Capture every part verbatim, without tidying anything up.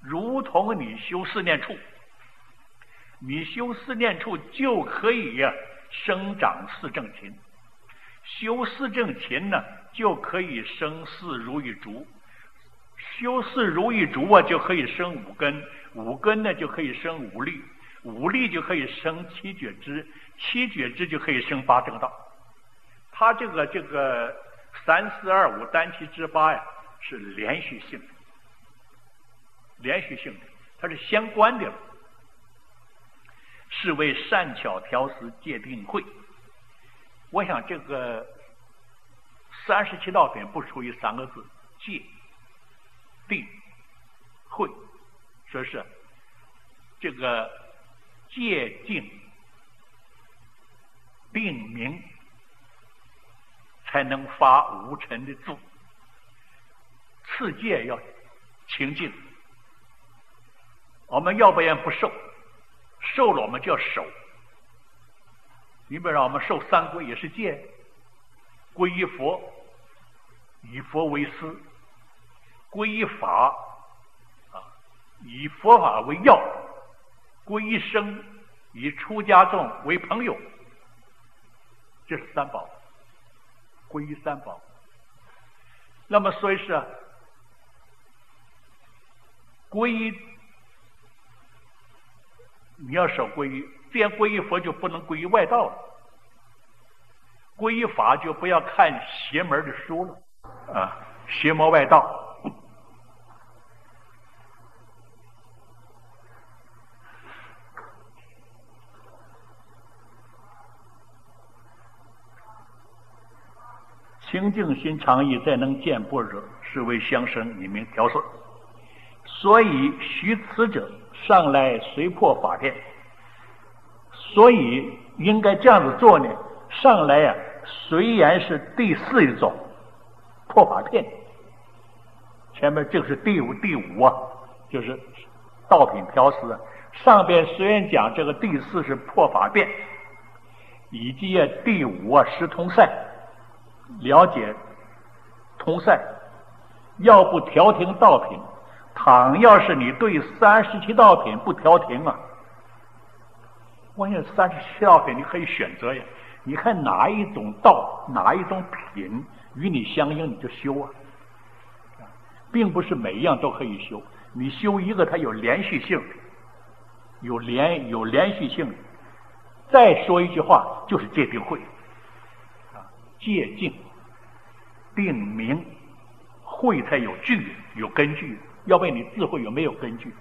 如同你修四念处，你修四念处就可以呀、啊、生长四正勤，修四正勤呢就可以生四如意竹，修四如意竹啊就可以生五根，五根呢就可以生五力，五力就可以生七觉支，七觉支就可以生八正道。它这个这个三四二五单七支八呀是连续性的，连续性的，它是相关的了。是为善巧调思戒定慧。我想这个三十七道品不出于三个字：戒、定、慧。说是这个戒定定明，才能发无尘的住。次戒要清净，我们要不然不受，受了我们就要守。你比如让我们受三皈也是戒，皈依佛，以佛为师；皈依法，啊，以佛法为要；皈依僧，以出家众为朋友。这是三宝，皈依三宝。那么所以是皈依，你要守皈依，既然皈依佛就不能皈依外道了，皈依法就不要看邪门的书了啊，邪魔外道。清净心常意，再能见般若，是为相生，以名调摄。所以须此者，上来随破法片。所以应该这样子做呢。上来呀、啊，虽然是第四一种破法片，前面这个是第五第五啊，就是道品调思啊。上边虽然讲这个第四是破法变，以及啊第五啊识通塞，了解通塞，要不调停道品，倘要是你对三十七道品不调停啊，关键三十七道品你可以选择呀，你看哪一种道哪一种品与你相应你就修啊，并不是每一样都可以修，你修一个它有连续性，有连有连续性。再说一句话，就是戒定慧啊，戒静定明慧才有据有根据，要不然你智慧有没有根据？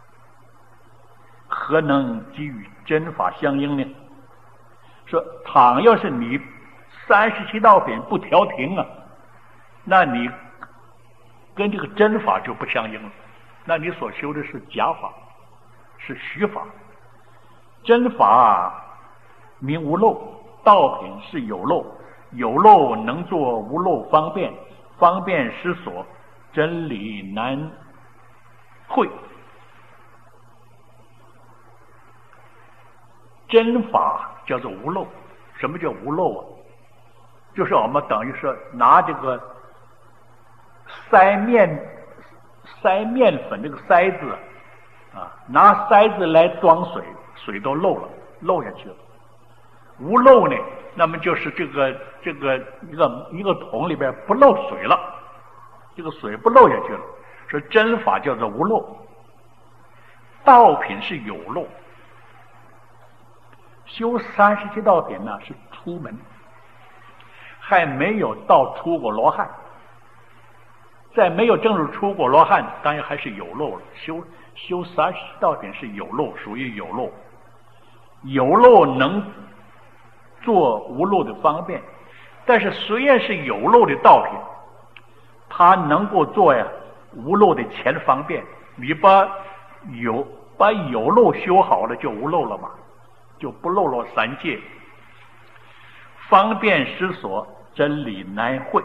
何能给予真法相应呢？说倘要是你三十七道品不调停啊，那你跟这个真法就不相应了，那你所修的是假法，是虚法。真法名无漏，道品是有漏，有漏能做无漏方便，方便失所，真理难会。真法叫做无漏。什么叫无漏啊？就是我们等于说拿这个筛面筛面粉这个筛子啊，拿筛子来装水，水都漏了，漏下去了。无漏呢，那么就是这个这个一个一个桶里边不漏水了，这个水不漏下去了。说真法叫做无漏，道品是有漏。修三十七道品呢是出门，还没有到出果罗汉，在没有正入出果罗汉，当然还是有漏了。修修三十七道品是有漏，属于有漏。有漏能做无漏的方便，但是虽然是有漏的道品，它能够做呀无漏的前方便。你把有把有漏修好了，就无漏了嘛，就不漏了三界。方便失所，真理难会。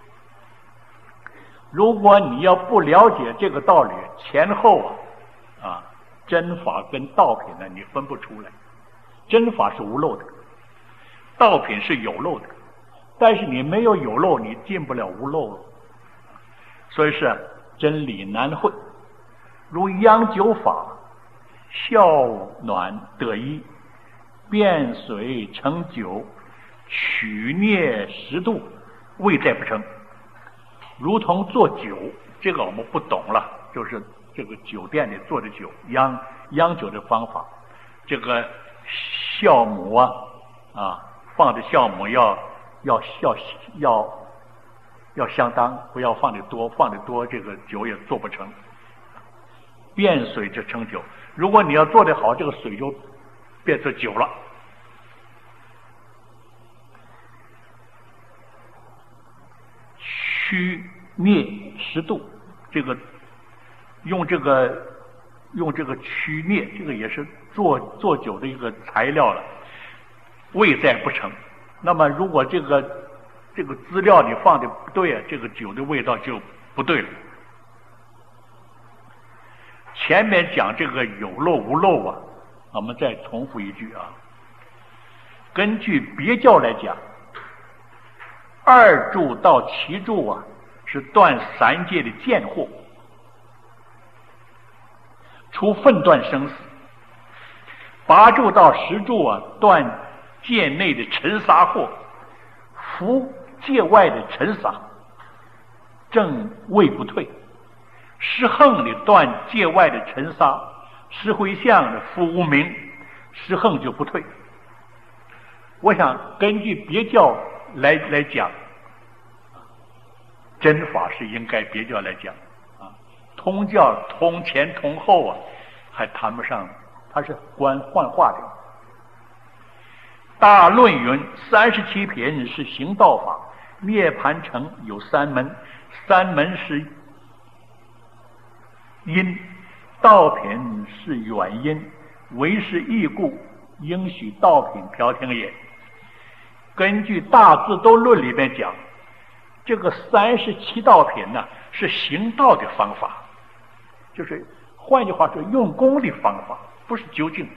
如果你要不了解这个道理，前后啊啊真法跟道品呢你分不出来。真法是无漏的，道品是有漏的，但是你没有有漏，你进不了无漏了。所以是真理难会。 如养酒法，效暖得宜，变水成酒，取孽十度，味在不成。如同做酒，这个我们不懂了，就是这个酒店里做的酒，养养酒的方法。这个酵母啊啊，放的酵母要要要要要相当，不要放的多，放的多这个酒也做不成。变水就成酒，如果你要做得好，这个水就变成酒了。驱孽十度，这个用这个用这个驱孽，这个也是做做酒的一个材料了，味在不成。那么如果这个这个资料你放的不对啊，这个酒的味道就不对了。前面讲这个有漏无漏啊，我们再重复一句啊。根据别教来讲，二柱到七柱啊，是断三界的贱货，除分断生死；八柱到十柱啊，断界内的尘沙祸，服界外的尘沙，正位不退。十横的断界外的尘沙，十回向的服无明，十横就不退。我想根据别教来来讲，真法是应该别教来讲啊，通教通前通后啊，还谈不上，它是关幻化的。大论云：三十七品是行道法，涅盘城有三门，三门是因，道品是原因，为是义故，应许道品飘听也。根据大智度论里面讲，这个三十七道品呢，是行道的方法，就是换句话说，用功的方法，不是究竟。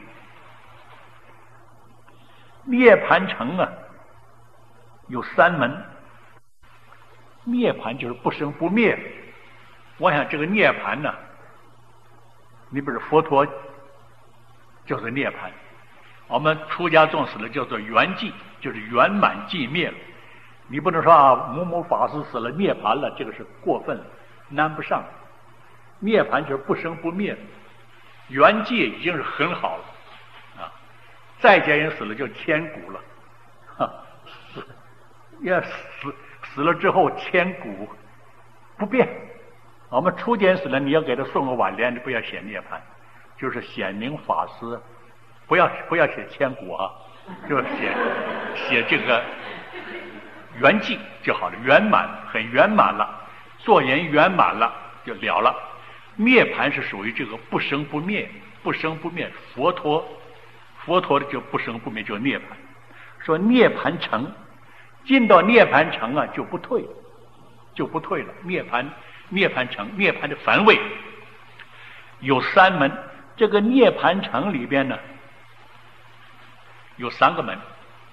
涅盘城啊，有三门。涅盘就是不生不灭。我想这个涅盘呢，你比如佛陀就是涅盘，我们出家众死了叫做圆寂，就是圆满寂灭了。你不能说啊，某某法师死了涅盘了，这个是过分了，难不上。涅盘就是不生不灭，圆寂已经是很好了啊。在家人死了就千古了，哈，死要死死了之后千古不变。我们出家人死了，你要给他送个挽联，你不要写涅盘，就是显明法师，不要不要写千古啊，就写写这个圆寂就好了，圆满，很圆满了，做人圆满了就了了。涅盘是属于这个不生不灭，不生不灭。佛陀佛陀的就不生不灭，就涅盘。说涅盘城，进到涅盘城啊，就不退了，就不退了。涅盘涅盘城，涅盘的梵位有三门。这个涅盘城里边呢，有三个门。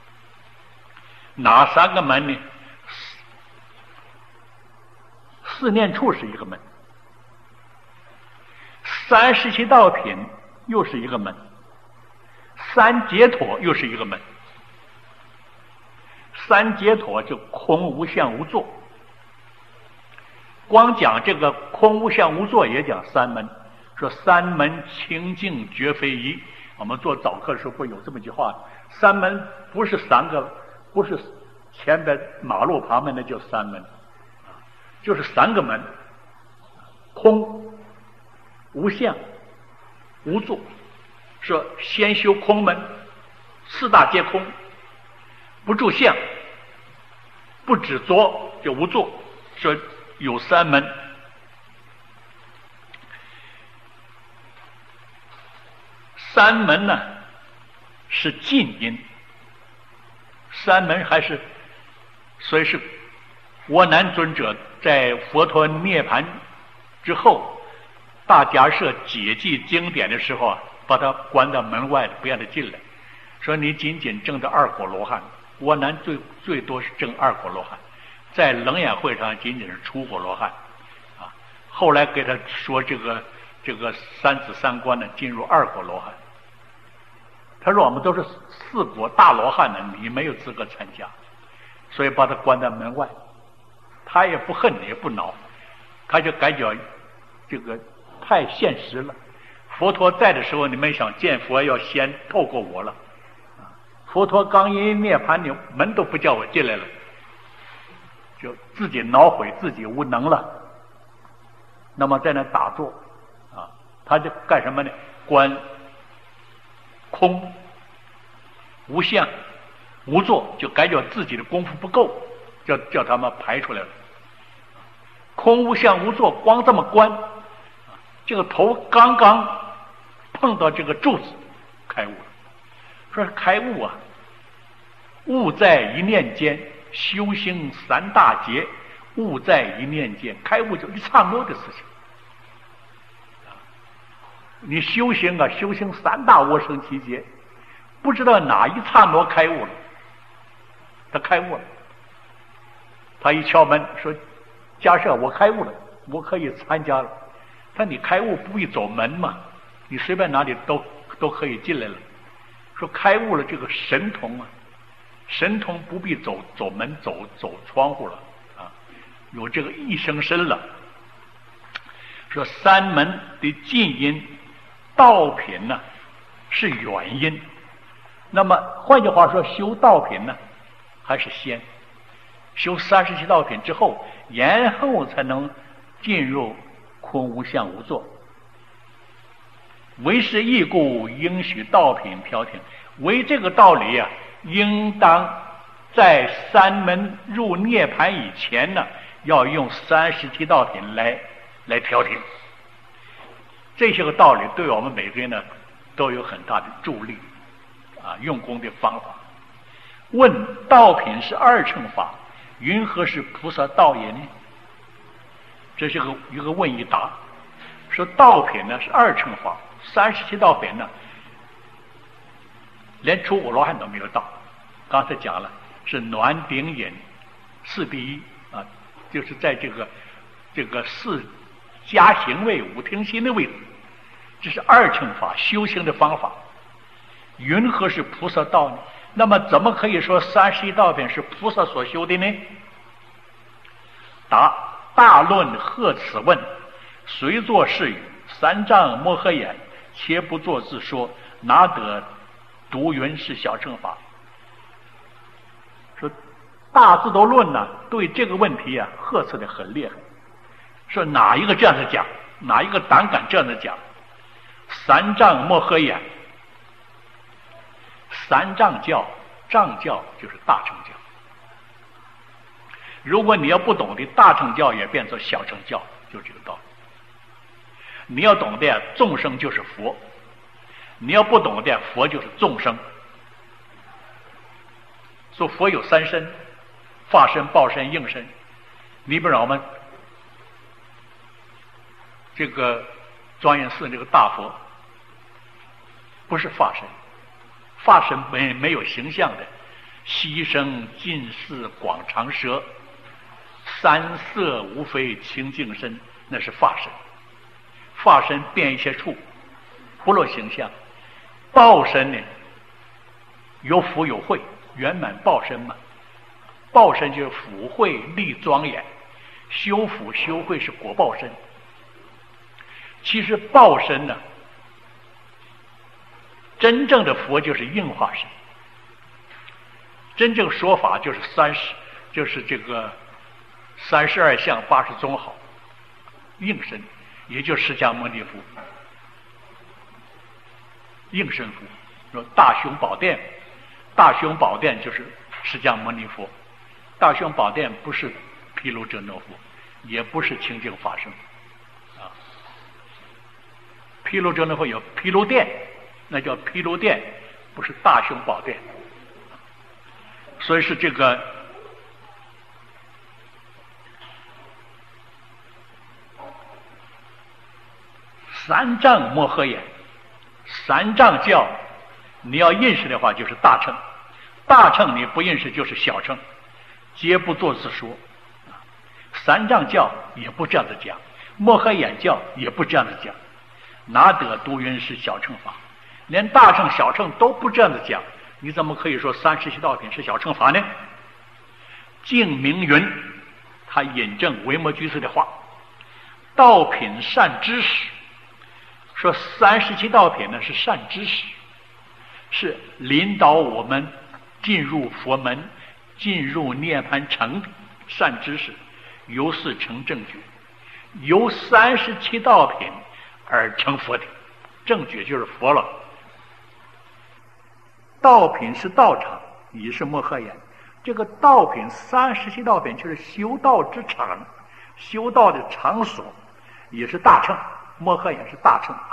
哪三个门呢？四念处是一个门，三十七道品又是一个门，三解脱又是一个门。三解脱就空无相无作，光讲这个空无相无作也讲三门，说三门清净绝非一。我们做早课的时候不有这么一句话，三门不是三个，不是前边马路旁边的叫三门，就是三个门，空无相无作。说先修空门，四大皆空，不住相，不止作，就无作。说有三门。三门呢是近因，三门还是，所以是我南尊者在佛陀涅盘之后，大迦叶解记经典的时候啊，把他关到门外了，不让他进来，说你仅仅证到二果罗汉，我南最最多是证二果罗汉，在楞严会上仅仅是初果罗汉啊。后来给他说这个这个三子三官呢进入二果罗汉。他说我们都是四果大罗汉呢，你没有资格参加，所以把他关在门外。他也不恨也不恼，他就感觉这个太现实了。佛陀在的时候，你们想见佛要先透过我了。佛陀刚一涅槃，你门都不叫我进来了，就自己恼悔自己无能了。那么在那打坐啊，他就干什么呢？观空无相无作，就感觉自己的功夫不够，叫叫他们排出来了。空无相无作，光这么观，这个头刚刚碰到这个柱子，开悟了。说开悟啊，悟在一念间，修行三大劫，悟在一念间，开悟就一刹那的事情。你修行啊，修行三大我生七劫，不知道哪一刹那开悟了。他开悟了，他一敲门说：“假设我开悟了，我可以参加了。”他你开悟不必走门嘛，你随便哪里都都可以进来了。说开悟了，这个神通啊，神通不必走走门走走窗户了啊，有这个一生身了。说三门的近因道品呢是远因，那么换句话说，修道品呢还是先修三十七道品之后，然后才能进入空无相无作。为是义故，应许道品飘停。为这个道理啊，应当在三门入涅槃以前呢，要用三十七道品来来调停。这些个道理对我们每个人呢都有很大的助力啊，用功的方法。问道品是二乘法，云何是菩萨道也呢？这是个一个问一答。说道品呢是二乘法，三十七道品呢连出果罗汉都没有到。刚才讲了是暖顶引四第一啊，就是在这个这个四加行位五听心的位置，这是二乘法修行的方法。云何是菩萨道呢？那么怎么可以说三十一道品是菩萨所修的呢？答：大论贺此问，随作是语，三藏摩诃眼，且不作自说，哪得独云是小乘法？说大智度论呢，对这个问题啊呵斥的很厉害。说哪一个这样子讲？哪一个胆敢这样子讲？三藏摩诃眼，三藏教，藏教就是大乘教。如果你要不懂的，大乘教也变成小乘教，就这个道理。你要懂的，众生就是佛；你要不懂的，佛就是众生。说佛有三身：法身、报身、应身。你比如我们这个庄严寺这个大佛，不是法身，法身没没有形象的，希声近似广长舌，三色无非清净身，那是法身。法身变一切处，不露形象。报身呢，有福有慧，圆满报身嘛。报身就是福慧力庄严，修福修慧是果报身。其实报身呢，真正的佛就是应化身，真正说法就是三十，就是这个三十二相八十宗好，应身，也就是释迦牟尼佛，应身佛。说大雄宝殿，大雄宝殿就是释迦牟尼佛，大雄宝殿不是毗卢遮那佛，也不是清净法身。毗卢遮那佛有毗卢殿，那叫毗卢殿，不是大雄宝殿。所以是这个三藏摩诃眼，三藏教你要认识的话就是大乘，大乘你不认识就是小乘，皆不作自说。三藏教也不这样子讲，摩诃眼教也不这样子讲。 哪得独云是小乘法？连大乘小乘都不这样子讲，你怎么可以说三十七道品是小乘法呢？净明云他引证维摩居士的话，道品善知识，说三十七道品呢是善知识，是领导我们进入佛门、进入涅槃城的善知识，由是成正觉，由三十七道品而成佛体，正觉就是佛了。道品是道场，已是摩诃言。这个道品三十七道品就是修道之场，修道的场所，也是大乘。摩诃言是大乘，